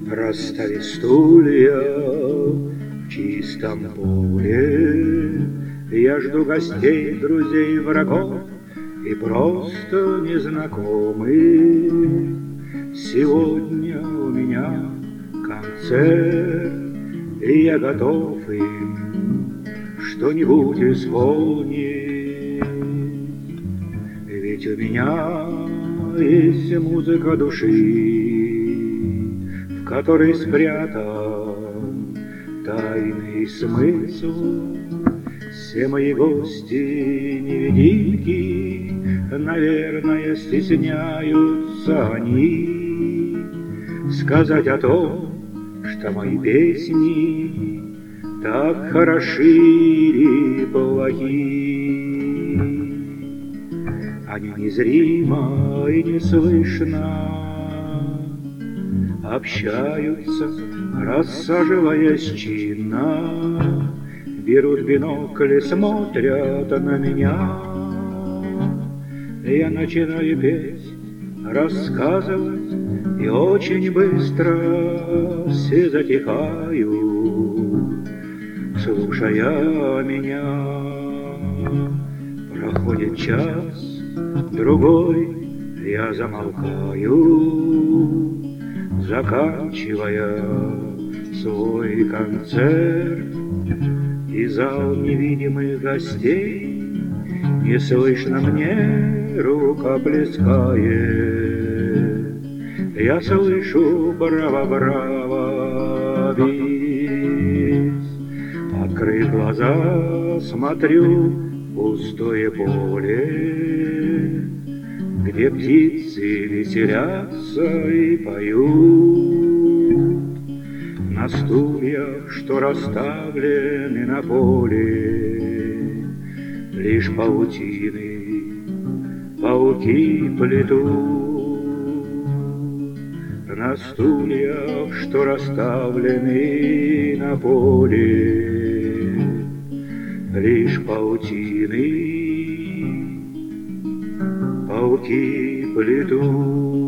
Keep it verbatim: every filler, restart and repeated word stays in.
Расставив стулья в чистом поле, я жду гостей, друзей, врагов и просто незнакомых. Сегодня у меня концерт, и я готов им что-нибудь исполнить. Ведь у меня есть музыка души, в которой спрятан тайный смысл. Все мои гости невидимки, наверное, стесняются они сказать о том, что мои песни так хороши или плохи. Они незримо и неслышно общаются, рассаживаясь чинно, берут бинокли, смотрят на меня. Я начинаю петь, рассказывать, и очень быстро все затихают, слушая меня. Проходит час, другой, я замолкаю, заканчивая свой концерт. И зал невидимых гостей неслышно мне рукоплескает. Я слышу браво-браво бис. Открыв глаза, смотрю пустое поле, где птицы веселятся и поют. На стульях, что расставлены на поле, лишь паутины пауки плетут. На стульях, что расставлены на поле, лишь паутины пауки плетут.